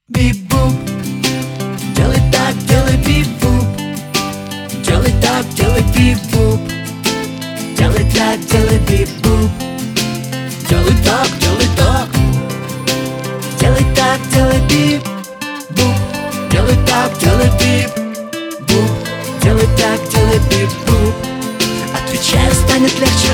Бип-буп, делай так, делай бип-буп. Делай так, делай бип-буп. Делай так, делай бип-буп. Делай так, делай так. Делай так, делай бип-буп. Делай так, делай бип-буп. Делай так, делай бип-буп. Отвечаю, станет легче.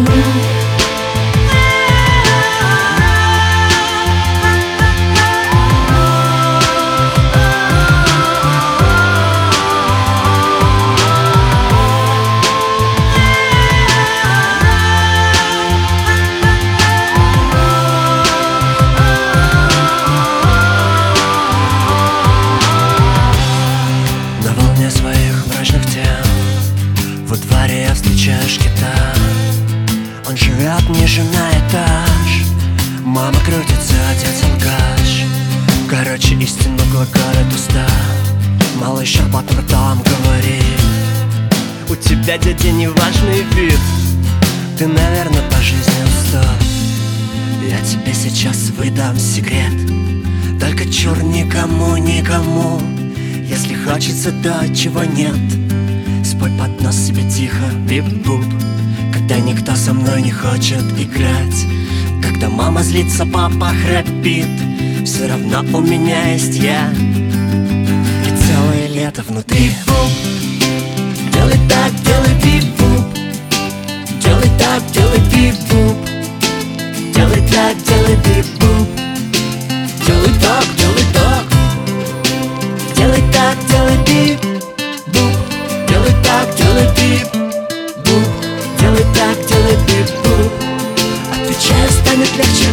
На волне своих мрачных тем во дворе я встречаю шкита. Он живет ниже на этаж. Мама крутится, отец алкаш. Короче, истину глаголят уста. Малыш шарпатным ртом говорит: у тебя, дядя, неважный вид. Ты, наверное, по жизни устал. Я тебе сейчас выдам секрет. Только чур никому, никому. Если хочется то, чего нет, спой под нос себе тихо, бип-буп. Когда никто со мной не хочет играть, когда мама злится, папа храпит, все равно у меня есть я и целое лето внутри. Делай так, делай бип-буп. Делай так, делай бип-буп. Делай так, делай бип-буп. Делай так, делай так. Делай так, делай бип-буп. Делай так, делай бип-буп. Делай так, делай бип-буп. Отвечаю, станет легче.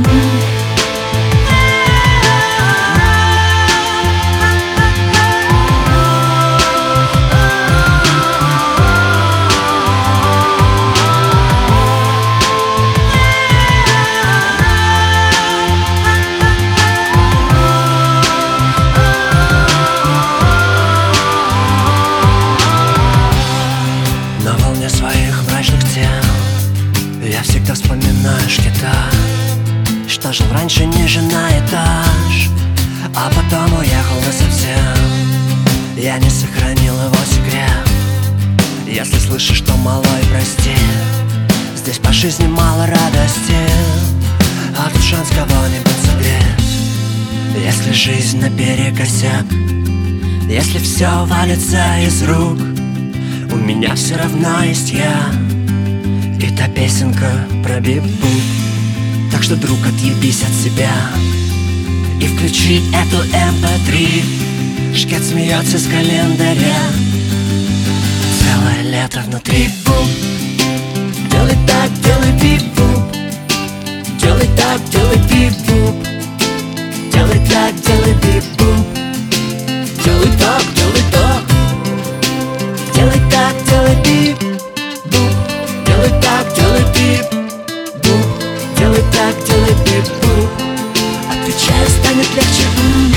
На волне своих мрачных тем я всегда вспоминаю шкита, что жил раньше ниже на этаж, а потом уехал насовсем. Я не сохранил его секрет. Если слышишь, что малой, прости, здесь по жизни мало радости, а тут шанс кого-нибудь согреть. Если жизнь наперекосяк, если все валится из рук, у меня все равно есть я и та песенка про бип-буп. Так что, друг, отъебись от себя и включи эту MP3. Шкет смеется с календаря, целое лето внутри. Делай так, делай бип-буп. Делай так, делай бип-буп. Делай так, делай бип-буп. Делай так, делай так. Делай так, делай бип-буп. Делай так, делай бип-буп. Делай так, делай бип-буп. Отвечаю, станет легче.